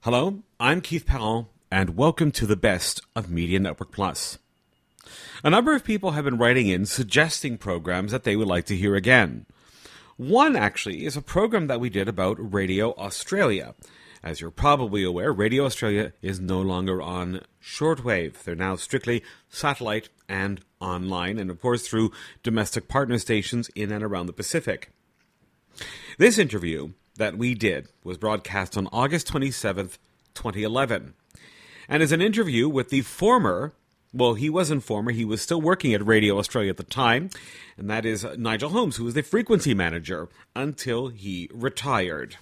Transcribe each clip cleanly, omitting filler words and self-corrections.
Hello, I'm Keith Perron, and welcome to the best of Media Network Plus. A number of people have been writing in suggesting programs that they would like to hear again. One, actually, is a program that we did about Radio Australia. As you're probably aware, Radio Australia is no longer on shortwave. They're now strictly satellite and online, and of course through domestic partner stations in and around the Pacific. This interview that we did was broadcast on August 27th, 2011, and is an interview with the former, well, he wasn't former, he was still working at Radio Australia at the time, and that is Nigel Holmes, who was the frequency manager until he retired.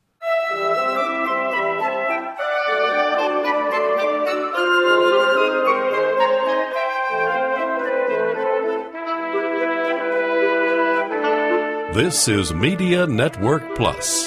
This is Media Network Plus.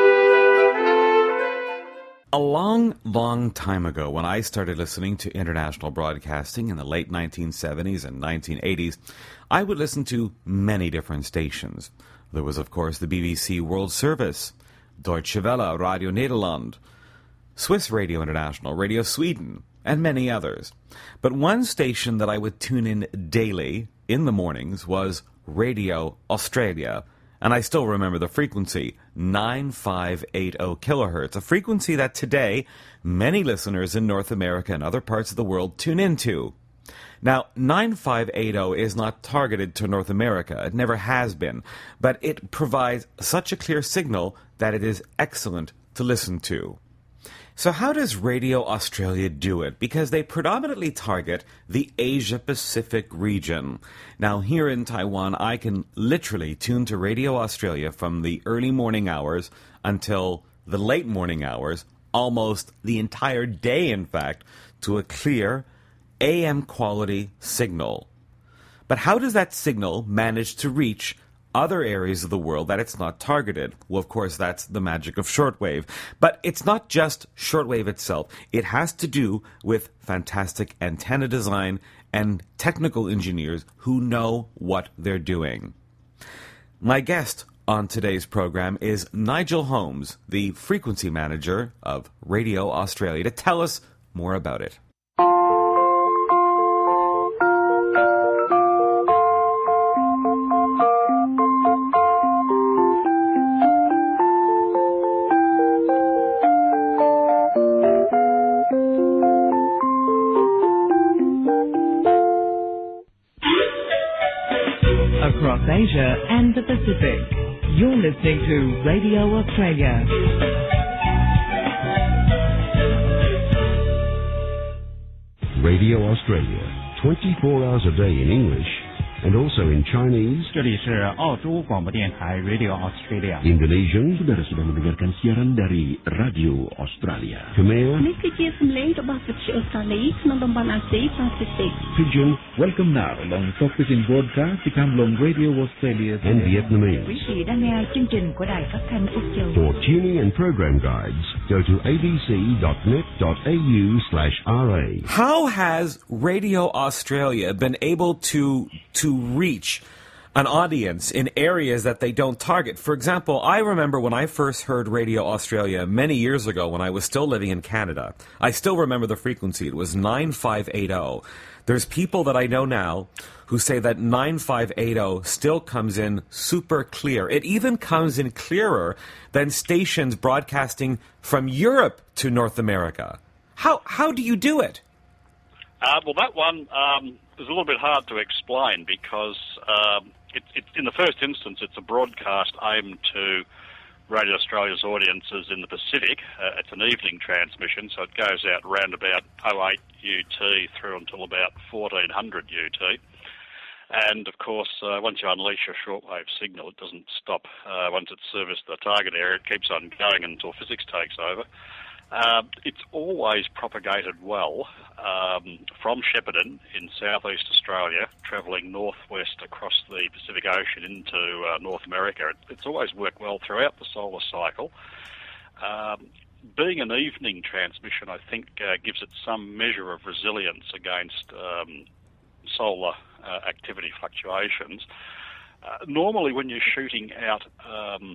A long time ago, when I started listening to international broadcasting in the late 1970s and 1980s, I would listen to many different stations. There was, of course, the BBC World Service, Deutsche Welle, Radio Nederland, Swiss Radio International, Radio Sweden, and many others. But one station that I would tune in daily in the mornings was Radio Australia, and I still remember the frequency, 9580 kilohertz, a frequency that today many listeners in North America and other parts of the world tune into. Now, 9580 is not targeted to North America. It never has been, but it provides such a clear signal that it is excellent to listen to. So how does Radio Australia do it? Because they predominantly target the Asia-Pacific region. Now, here in Taiwan, I can literally tune to Radio Australia from the early morning hours until the late morning hours, almost the entire day, in fact, to a clear AM quality signal. But how does that signal manage to reach other areas of the world that it's not targeted? Well, of course, that's the magic of shortwave. But it's not just shortwave itself. It has to do with fantastic antenna design and technical engineers who know what they're doing. My guest on today's program is Nigel Holmes, the frequency manager of Radio Australia, to tell us more about it. Across Asia and the Pacific, you're listening to Radio Australia. Radio Australia, 24 hours a day in English and also in Chinese, 这里是澳洲广播电台 Radio Australia. Indonesian, Saudara sedang mendengarkan siaran dari Radio Australia. Khmer, Pidgin, Welcome now along Top Fishing Broadcast to come along Radio Australia and Vietnamese. Quý vị đang nghe chương trình của Đài Phát thanh Úc Châu. For tuning and program guides, go to abc.net.au/ra. How has Radio Australia been able to reach an audience in areas that they don't target? For example, I remember when I first heard Radio Australia many years ago when I was still living in Canada. I still remember the frequency. It was 9580. There's people that I know now who say that 9580 still comes in super clear. It even comes in clearer than stations broadcasting from Europe to North America. How do you do it? Well, that one is a little bit hard to explain because in the first instance, it's a broadcast aimed to Radio Australia's audiences in the Pacific. It's an evening transmission, so it goes out around about 08 UT through until about 1400 UT. And, of course, once you unleash your shortwave signal, it doesn't stop. Once it's serviced the target area, it keeps on going until physics takes over. It's always propagated well from Shepparton in southeast Australia, travelling northwest across the Pacific Ocean into North America. It's always worked well throughout the solar cycle. Being an evening transmission, I think, gives it some measure of resilience against solar activity fluctuations. Normally when you're shooting out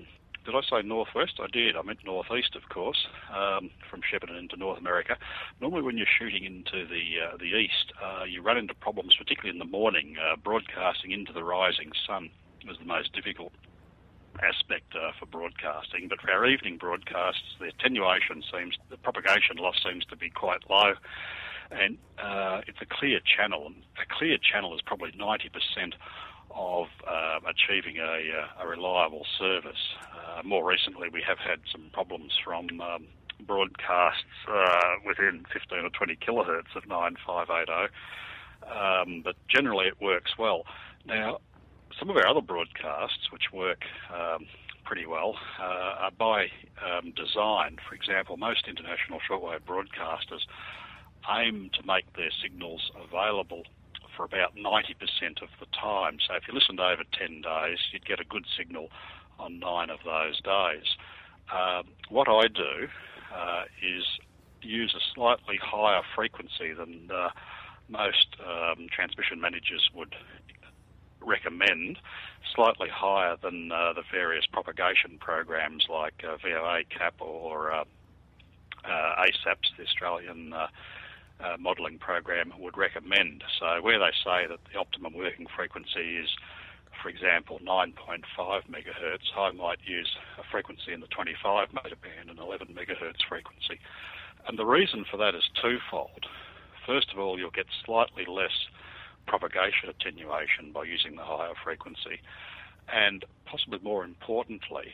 Did I say northwest? I did. I meant northeast, of course, from Shepparton into North America. Normally when you're shooting into the east, you run into problems, particularly in the morning. Broadcasting into the rising sun is the most difficult aspect for broadcasting. But for our evening broadcasts, the propagation loss seems to be quite low. And it's a clear channel. A clear channel is probably 90% of achieving a reliable service. More recently, we have had some problems from broadcasts within 15 or 20 kilohertz at 9580, but generally it works well. Now, some of our other broadcasts, which work pretty well, are by design. For example, most international shortwave broadcasters aim to make their signals available for about 90% of the time. So if you listened over 10 days, you'd get a good signal on 9 of those days. What I do is use a slightly higher frequency than most transmission managers would recommend, slightly higher than the various propagation programs like VOA CAP or ASAPS, the Australian modelling program, would recommend. So where they say that the optimum working frequency is, for example, 9.5 megahertz, I might use a frequency in the 25 meter band, an 11 megahertz frequency. And the reason for that is twofold. First of all, you'll get slightly less propagation attenuation by using the higher frequency. And possibly more importantly,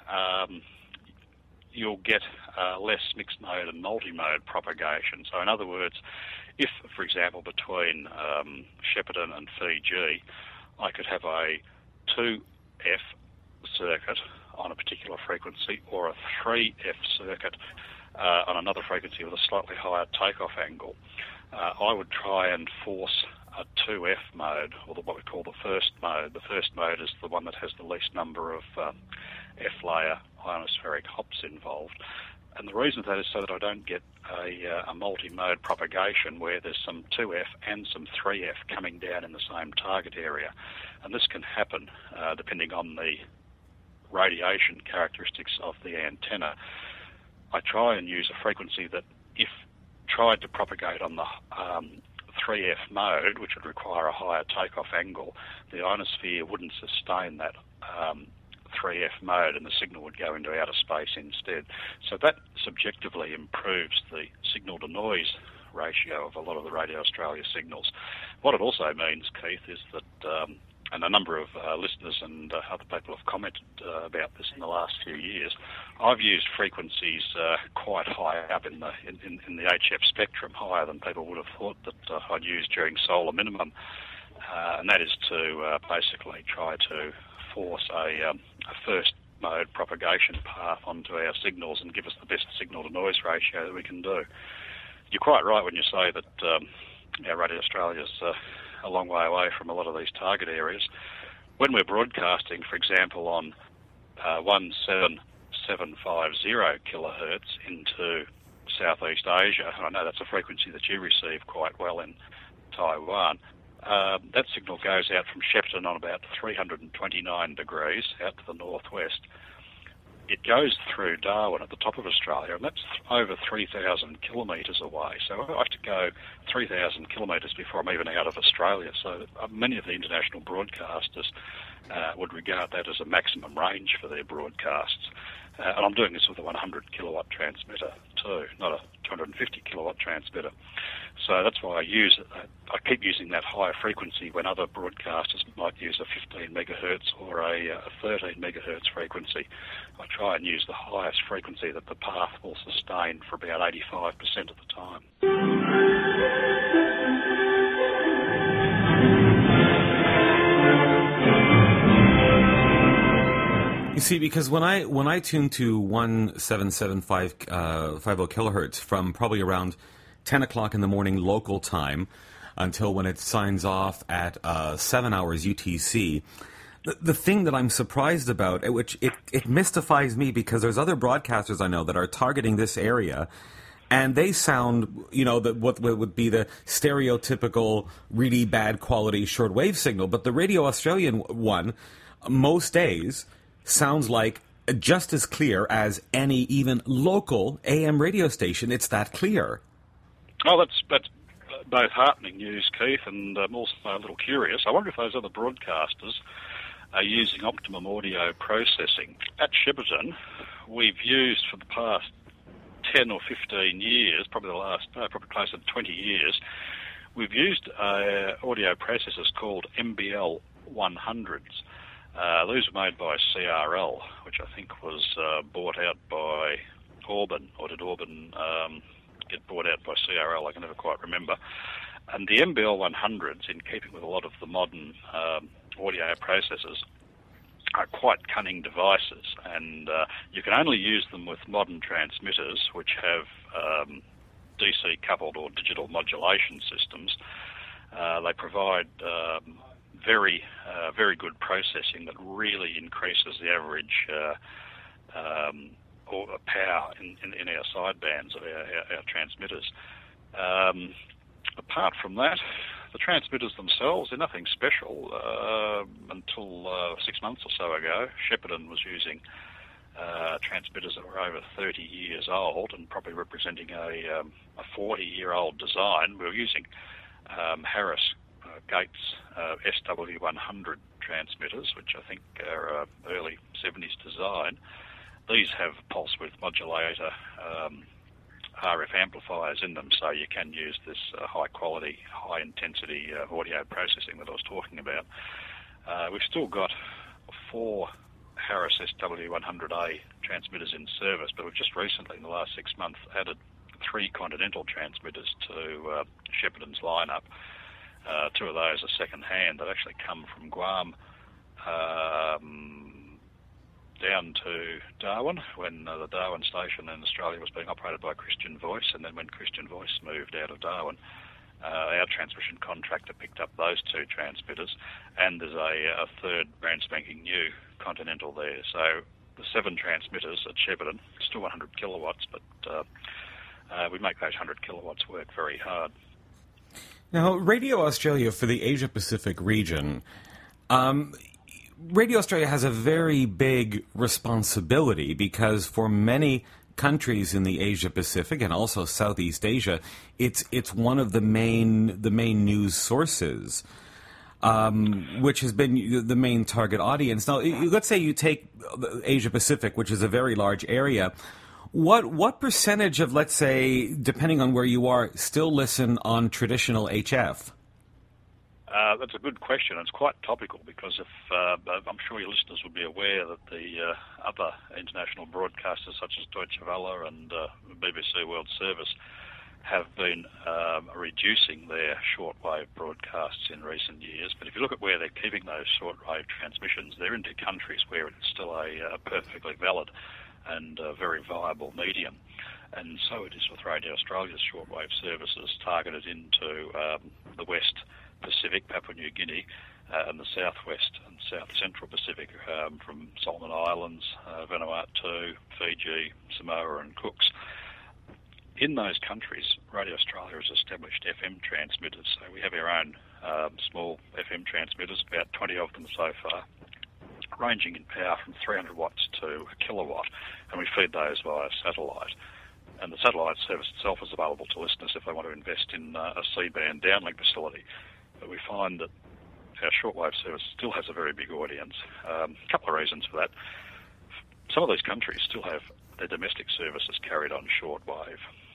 you'll get less mixed mode and multi-mode propagation. So in other words, if, for example, between Shepparton and Fiji, I could have a 2F circuit on a particular frequency or a 3F circuit on another frequency with a slightly higher takeoff angle, I would try and force a 2F mode, or what we call the first mode. The first mode is the one that has the least number of F-layer ionospheric hops involved. And the reason for that is so that I don't get a multi-mode propagation where there's some 2F and some 3F coming down in the same target area. And this can happen depending on the radiation characteristics of the antenna. I try and use a frequency that, if tried to propagate on the 3F mode, which would require a higher takeoff angle, the ionosphere wouldn't sustain that 3F mode and the signal would go into outer space instead. So that subjectively improves the signal-to-noise ratio of a lot of the Radio Australia signals. What it also means, Keith, is that, and a number of listeners and other people have commented about this in the last few years, I've used frequencies quite high up in the HF spectrum, higher than people would have thought that I'd use during solar minimum, and that is to basically try to force a first mode propagation path onto our signals and give us the best signal-to-noise ratio that we can do. You're quite right when you say that our Radio Australia's a long way away from a lot of these target areas. When we're broadcasting, for example, on 17750 kilohertz into Southeast Asia, and I know that's a frequency that you receive quite well in Taiwan, that signal goes out from Shepparton on about 329 degrees out to the northwest. It goes through Darwin at the top of Australia, and that's over 3,000 kilometres away. So I have to go 3,000 kilometres before I'm even out of Australia. So many of the international broadcasters would regard that as a maximum range for their broadcasts. And I'm doing this with a 100 kilowatt transmitter too, not a 250 kilowatt transmitter. So that's why I keep using that higher frequency when other broadcasters might use a 15 megahertz or a 13 megahertz frequency. I try and use the highest frequency that the path will sustain for about 85% of the time. You see, because when I tune to 17750 kilohertz from probably around 10 o'clock in the morning local time until when it signs off at 7 hours UTC, the thing that I'm surprised about, which it mystifies me, because there's other broadcasters I know that are targeting this area, and they sound, what would be the stereotypical really bad quality shortwave signal, but the Radio Australian one, most days, sounds like just as clear as any even local AM radio station. It's that clear. Oh, that's both heartening news, Keith, and I'm also a little curious. I wonder if those other broadcasters are using optimum audio processing. At Shepparton, we've used for the past 10 or 15 years, probably closer to 20 years, we've used audio processors called MBL 100s. These were made by CRL, which I think was bought out by Auburn, or did Auburn get bought out by CRL? I can never quite remember. And the MBL 100s, in keeping with a lot of the modern audio processors, are quite cunning devices, and you can only use them with modern transmitters which have DC coupled or digital modulation systems. They provide very good processing that really increases the average or power in our sidebands of our transmitters. Apart from that, the transmitters themselves, they're nothing special. Until 6 months or so ago, Shepparton was using transmitters that were over 30 years old and probably representing a 40-year-old design. We were using Harris Gates SW100 transmitters, which I think are early 70s design. These have pulse width modulator RF amplifiers in them, so you can use this high-quality, high-intensity audio processing that I was talking about. We've still got 4 Harris SW100A transmitters in service, but we've just recently, in the last 6 months, added 3 Continental transmitters to Shepparton's lineup. 2 of those are second-hand. They've actually come from Guam down to Darwin when the Darwin station in Australia was being operated by Christian Voice, and then when Christian Voice moved out of Darwin, our transmission contractor picked up those 2 transmitters, and there's a third brand spanking new Continental there. So the 7 transmitters at Shepparton, still 100 kilowatts, but we make those 100 kilowatts work very hard. Now, Radio Australia for the Asia-Pacific region, Radio Australia has a very big responsibility because for many countries in the Asia-Pacific and also Southeast Asia, it's one of the main news sources, which has been the main target audience. Now, let's say you take Asia-Pacific, which is a very large area. What percentage of, let's say, depending on where you are, still listen on traditional HF? That's a good question. It's quite topical because I'm sure your listeners would be aware that the other international broadcasters such as Deutsche Welle and BBC World Service have been reducing their shortwave broadcasts in recent years. But if you look at where they're keeping those shortwave transmissions, they're into countries where it's still a perfectly valid and very viable medium. And so it is with Radio Australia's shortwave services targeted into the West Pacific, Papua New Guinea, and the Southwest and South Central Pacific, from Solomon Islands, Vanuatu, Fiji, Samoa and Cooks. In those countries, Radio Australia has established FM transmitters. So we have our own small FM transmitters, about 20 of them so far, ranging in power from 300 watts to a kilowatt, and we feed those via satellite. And the satellite service itself is available to listeners if they want to invest in a C-band downlink facility. But we find that our shortwave service still has a very big audience. A couple of reasons for that. Some of these countries still have their domestic services carried on shortwave.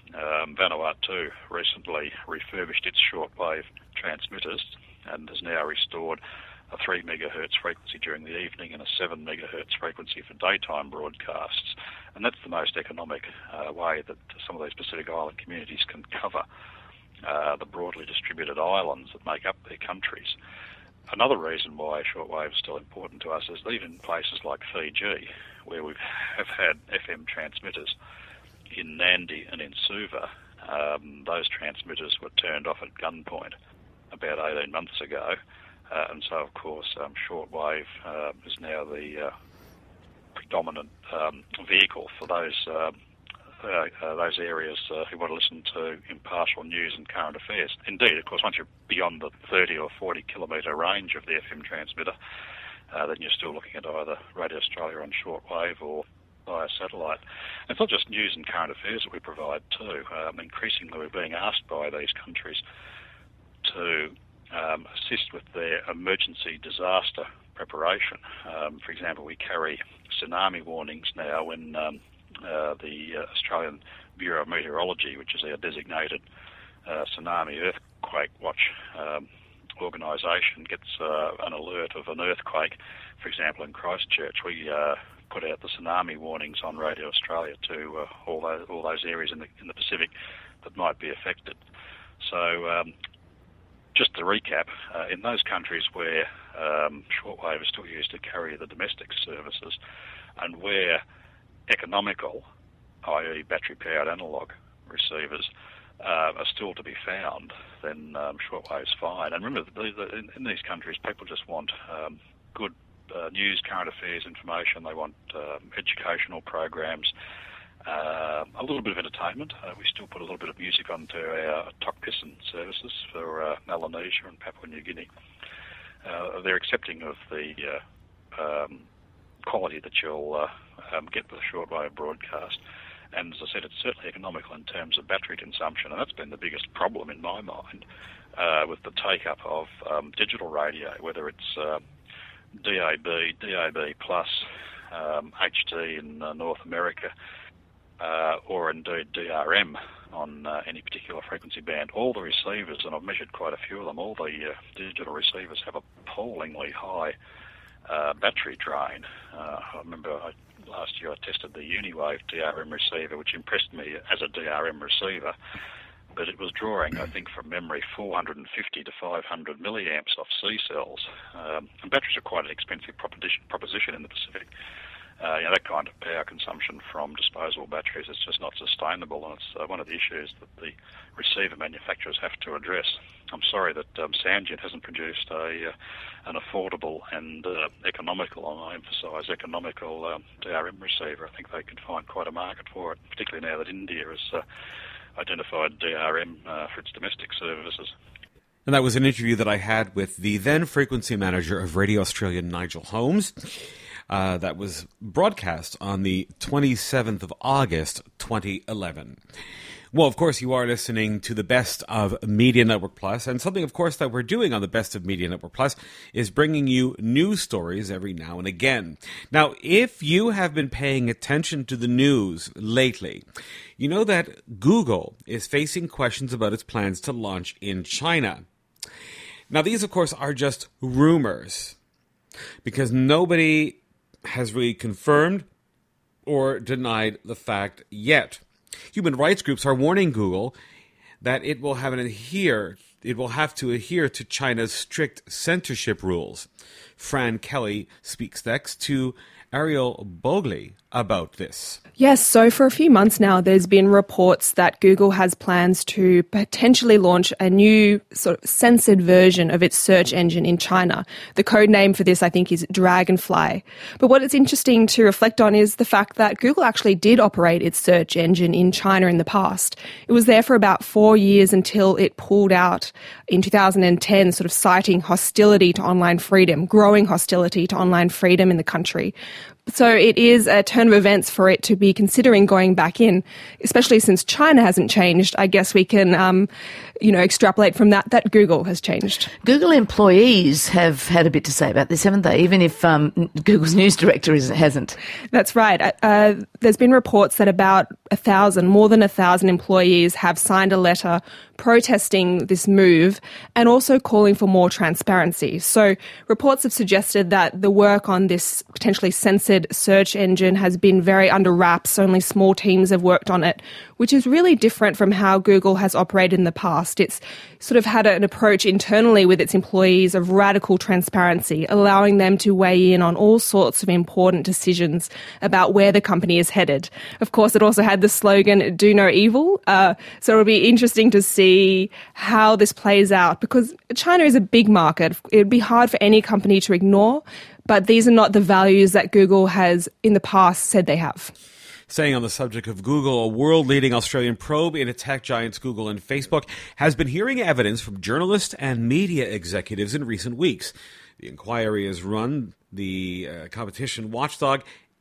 Vanuatu recently refurbished its shortwave transmitters and has now restored a 3 megahertz frequency during the evening and a 7 megahertz frequency for daytime broadcasts. And that's the most economic way that some of these Pacific Island communities can cover the broadly distributed islands that make up their countries. Another reason why shortwave is still important to us is that even in places like Fiji, where we have had FM transmitters in Nadi and in Suva, those transmitters were turned off at gunpoint about 18 months ago. And so, of course, shortwave is now the predominant vehicle for those areas who want to listen to impartial news and current affairs. Indeed, of course, once you're beyond the 30 or 40 kilometre range of the FM transmitter, then you're still looking at either Radio Australia on shortwave or via satellite. And it's not just news and current affairs that we provide too. Increasingly we're being asked by these countries to assist with their emergency disaster preparation. For example, we carry tsunami warnings now when the Australian Bureau of Meteorology, which is our designated tsunami earthquake watch organisation, gets an alert of an earthquake. For example, in Christchurch, we put out the tsunami warnings on Radio Australia to all those areas in the Pacific that might be affected. So just to recap, in those countries where shortwave is still used to carry the domestic services and where economical, i.e. battery-powered analogue receivers, are still to be found, then shortwave's fine. And remember, in these countries, people just want good news, current affairs information. They want educational programs, a little bit of entertainment. We still put a little bit of music onto our Tok-Pisin services for Melanesia and Papua New Guinea. They're accepting of the quality that you'll get with a shortwave broadcast. And as I said, it's certainly economical in terms of battery consumption, and that's been the biggest problem in my mind with the take-up of digital radio, whether it's DAB, DAB+, HT in North America, or indeed DRM on any particular frequency band. All the receivers, and I've measured quite a few of them, all the digital receivers have appallingly high battery drain. I remember last year I tested the Uniwave DRM receiver, which impressed me as a DRM receiver, but it was drawing, I think from memory, 450 to 500 milliamps off C cells. And batteries are quite an expensive proposition in the Pacific. That kind of power consumption from disposable batteries is just not sustainable, and it's one of the issues that the receiver manufacturers have to address. I'm sorry that Sangen hasn't produced an affordable and economical, and I emphasise economical, DRM receiver. I think they could find quite a market for it, particularly now that India has identified DRM for its domestic services. And that was an interview that I had with the then frequency manager of Radio Australia, Nigel Holmes. That was broadcast on the 27th of August, 2011. Well, of course, you are listening to the Best of Media Network Plus, and something, of course, that we're doing on the Best of Media Network Plus is bringing you news stories every now and again. Now, if you have been paying attention to the news lately, you know that Google is facing questions about its plans to launch in China. Now, these, of course, are just rumors, because nobody has really confirmed or denied the fact yet. Human rights groups are warning Google that it will have to adhere to China's strict censorship rules. Fran Kelly speaks next to Ariel Bogley about this. Yes, so for a few months now, there's been reports that Google has plans to potentially launch a new sort of censored version of its search engine in China. The code name for this, I think, is Dragonfly. But what it's interesting to reflect on is the fact that Google actually did operate its search engine in China in the past. It was there for about 4 years until it pulled out in 2010, sort of citing hostility to online freedom, growing hostility to online freedom in the country. So it is a turn of events for it to be considering going back in, especially since China hasn't changed. I guess we can, extrapolate from that Google has changed. Google employees have had a bit to say about this, haven't they? Even if Google's news director hasn't. That's right. There's been reports that about more than 1,000 employees have signed a letter protesting this move and also calling for more transparency. So reports have suggested that the work on this potentially censored search engine has been very under wraps. Only small teams have worked on it, which is really different from how Google has operated in the past. It's sort of had an approach internally with its employees of radical transparency, allowing them to weigh in on all sorts of important decisions about where the company is headed. Of course, it also had the slogan, "Do no evil." So it'll be interesting to see how this plays out, because China is a big market. It would be hard for any company to ignore, but these are not the values that Google has in the past said they have. Staying on the subject of Google, a world-leading Australian probe into tech giants Google and Facebook has been hearing evidence from journalists and media executives in recent weeks. The inquiry is run the competition watchdog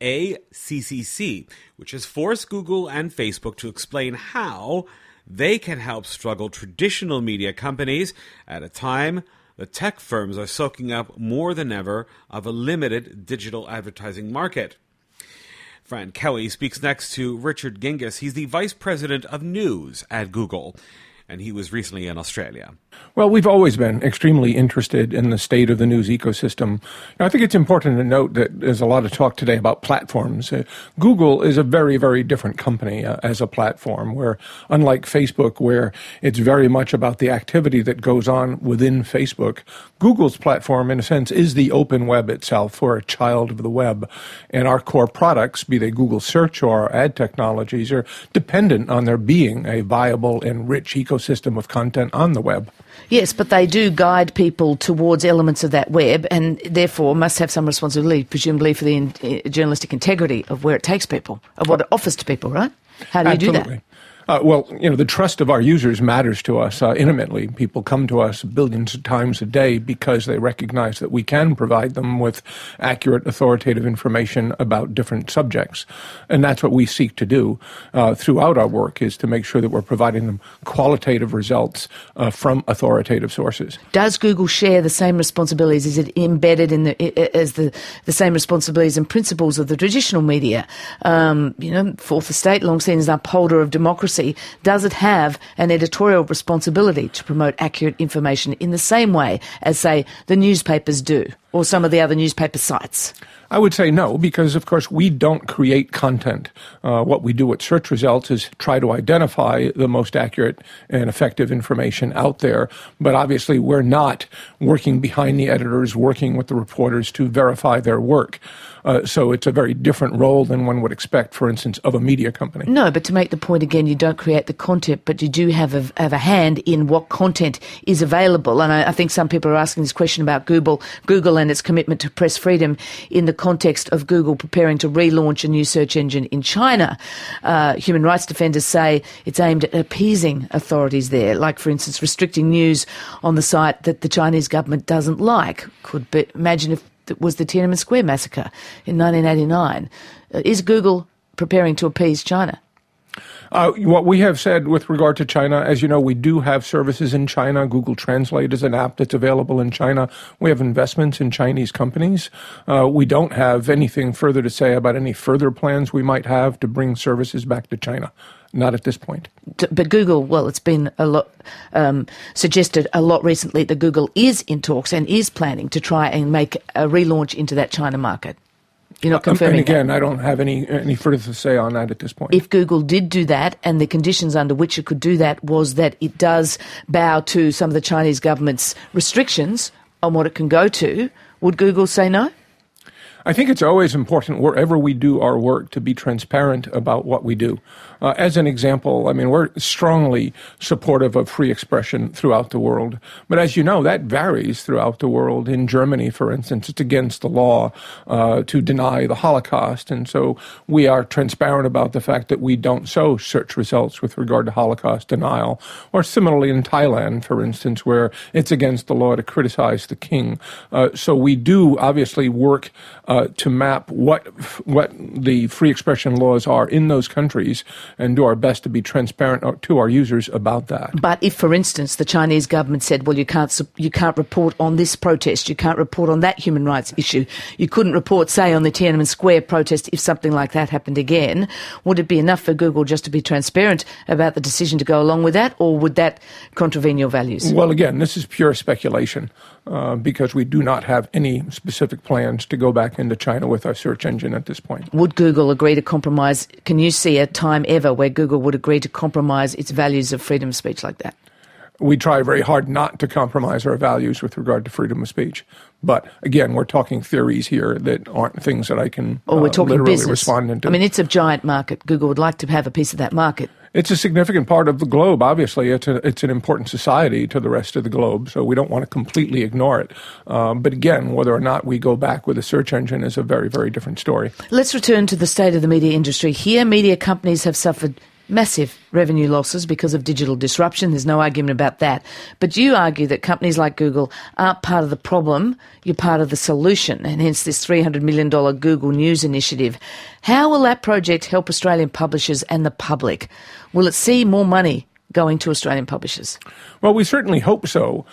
ACCC, which has forced Google and Facebook to explain how they can help struggle traditional media companies at a time the tech firms are soaking up more than ever of a limited digital advertising market. Fran Kelly speaks next to Richard Gingiss. He's the Vice President of News at Google, and he was recently in Australia. Well, we've always been extremely interested in the state of the news ecosystem. Now, I think it's important to note that there's a lot of talk today about platforms. Google is a very, very different company as a platform, where unlike Facebook, where it's very much about the activity that goes on within Facebook, Google's platform, in a sense, is the open web itself. We're a child of the web. And our core products, be they Google Search or our ad technologies, are dependent on there being a viable and rich ecosystem of content on the web. Yes, but they do guide people towards elements of that web and therefore must have some responsibility, presumably, for the journalistic integrity of where it takes people, of what it offers to people, right? How do you do that? Well, the trust of our users matters to us intimately. People come to us billions of times a day because they recognize that we can provide them with accurate, authoritative information about different subjects. And that's what we seek to do throughout our work, is to make sure that we're providing them qualitative results from authoritative sources. Does Google share the same responsibilities? Is it embedded in the same responsibilities and principles of the traditional media? Fourth Estate, long seen as an upholder of democracy, does it have an editorial responsibility to promote accurate information in the same way as, say, the newspapers do, or some of the other newspaper sites? I would say no, because, of course, we don't create content. What we do at search results is try to identify the most accurate and effective information out there. But obviously, we're not working behind the editors, working with the reporters to verify their work. So it's a very different role than one would expect, for instance, of a media company. No, but to make the point again, you don't create the content, but you do have a hand in what content is available. And I think some people are asking this question about Google and its commitment to press freedom in the context of Google preparing to relaunch a new search engine in China. Human rights defenders say it's aimed at appeasing authorities there, like, for instance, restricting news on the site that the Chinese government doesn't like. Imagine if it was the Tiananmen Square massacre in 1989. Is Google preparing to appease China? What we have said with regard to China, as you know, we do have services in China. Google Translate is an app that's available in China. We have investments in Chinese companies. We don't have anything further to say about any further plans we might have to bring services back to China. Not at this point. But Google, well, it's been a lot suggested a lot recently that Google is in talks and is planning to try and make a relaunch into that China market. You're not confirming and again, that? I don't have any further to say on that at this point. If Google did do that, and the conditions under which it could do that was that it does bow to some of the Chinese government's restrictions on what it can go to, would Google say no? I think it's always important wherever we do our work to be transparent about what we do. As an example, we're strongly supportive of free expression throughout the world. But as you know, that varies throughout the world. In Germany, for instance, it's against the law to deny the Holocaust. And so we are transparent about the fact that we don't show search results with regard to Holocaust denial. Or similarly in Thailand, for instance, where it's against the law to criticize the king. So we do obviously work to map what the free expression laws are in those countries and do our best to be transparent to our users about that. But if, for instance, the Chinese government said, well, you can't report on this protest, you can't report on that human rights issue, you couldn't report, say, on the Tiananmen Square protest if something like that happened again, would it be enough for Google just to be transparent about the decision to go along with that, or would that contravene your values? Well, again, this is pure speculation because we do not have any specific plans to go back into China with our search engine at this point. Would Google agree to compromise? Can you see a time ever where Google would agree to compromise its values of freedom of speech like that? We try very hard not to compromise our values with regard to freedom of speech. But again, we're talking theories here that aren't things that I can we're talking literally business. respond into. It's a giant market. Google would like to have a piece of that market. It's a significant part of the globe, obviously. It's an important society to the rest of the globe, so we don't want to completely ignore it. But again, whether or not we go back with a search engine is a very, very different story. Let's return to the state of the media industry here. Media companies have suffered massive revenue losses because of digital disruption. There's no argument about that. But you argue that companies like Google aren't part of the problem, you're part of the solution, and hence this $300 million Google News initiative. How will that project help Australian publishers and the public? Will it see more money going to Australian publishers? Well, we certainly hope so.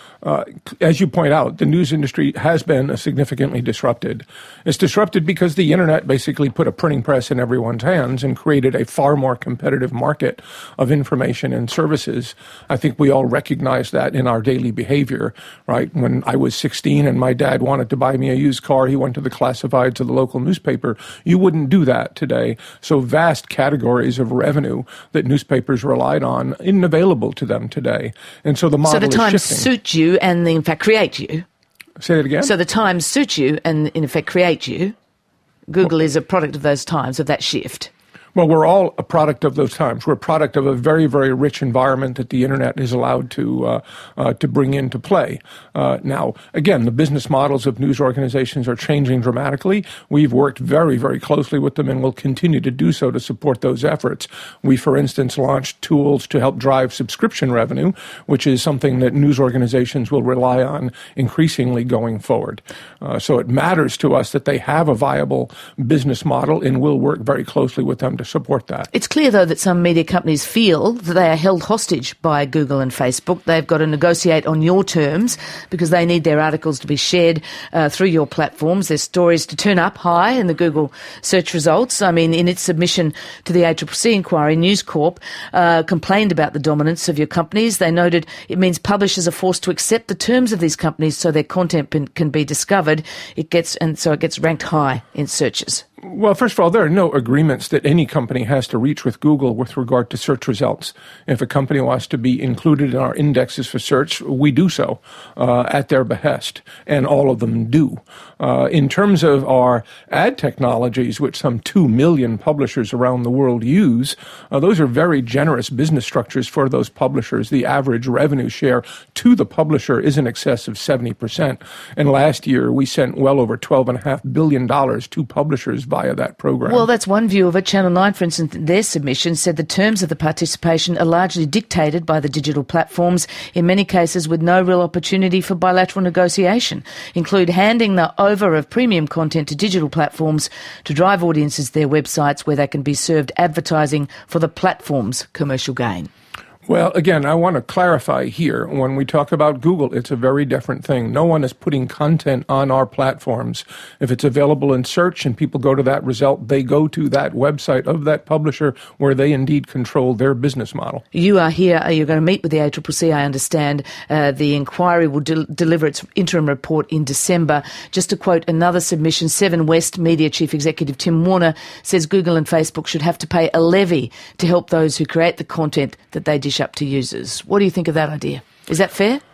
As you point out, the news industry has been significantly disrupted. It's disrupted because the internet basically put a printing press in everyone's hands and created a far more competitive market of information and services. I think we all recognize that in our daily behavior, right? When I was 16 and my dad wanted to buy me a used car, he went to the classifieds of the local newspaper. You wouldn't do that today. So vast categories of revenue that newspapers relied on isn't available to them today. And so the model is shifting. So the Times suit you and in fact create you. Say it again? So the Times suit you and in effect create you. Google is a product of those times, of that shift. Well, we're all a product of those times. We're a product of a very, very rich environment that the internet is allowed to bring into play. Now, again, the business models of news organizations are changing dramatically. We've worked very, very closely with them and will continue to do so to support those efforts. We, for instance, launched tools to help drive subscription revenue, which is something that news organizations will rely on increasingly going forward. So it matters to us that they have a viable business model, and we'll work very closely with them to support that. It's clear, though, that some media companies feel that they are held hostage by Google and Facebook. They've got to negotiate on your terms because they need their articles to be shared through your platforms, their stories to turn up high in the Google search results. I mean, in its submission to the ACCC inquiry, News Corp complained about the dominance of your companies. They noted it means publishers are forced to accept the terms of these companies so their content can be discovered. It gets ranked high in searches. Well, first of all, there are no agreements that any company has to reach with Google with regard to search results. If a company wants to be included in our indexes for search, we do so at their behest, and all of them do. In terms of our ad technologies, which some 2 million publishers around the world use, those are very generous business structures for those publishers. The average revenue share to the publisher is in excess of 70%. And last year, we sent well over $12.5 billion to publishers via that program. Well, that's one view of it. Channel 9, for instance, in their submission said the terms of the participation are largely dictated by the digital platforms, in many cases with no real opportunity for bilateral negotiation, include handing the over of premium content to digital platforms to drive audiences to their websites where they can be served advertising for the platform's commercial gain. Well, again, I want to clarify here, when we talk about Google, it's a very different thing. No one is putting content on our platforms. If it's available in search and people go to that result, they go to that website of that publisher where they indeed control their business model. You are here. You're going to meet with the ACCC, I understand. The inquiry will deliver its interim report in December. Just to quote another submission, Seven West Media Chief Executive Tim Warner says Google and Facebook should have to pay a levy to help those who create the content that they dish up to users. What do you think of that idea? Is that fair?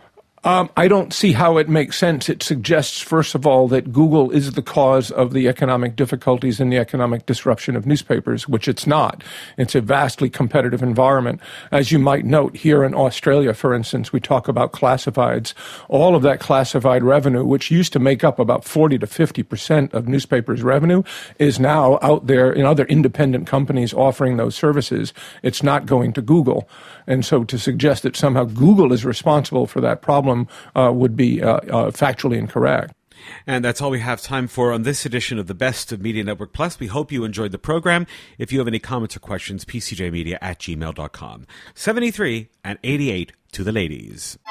I don't see how it makes sense. It suggests, first of all, that Google is the cause of the economic difficulties and the economic disruption of newspapers, which it's not. It's a vastly competitive environment. As you might note, here in Australia, for instance, we talk about classifieds. All of that classified revenue, which used to make up about 40 to 50% of newspapers' revenue, is now out there in other independent companies offering those services. It's not going to Google. And so to suggest that somehow Google is responsible for that problem would be factually incorrect. And that's all we have time for on this edition of the Best of Media Network Plus. We hope you enjoyed the program. If you have any comments or questions, pcjmedia@gmail.com. 73 and 88 to the ladies.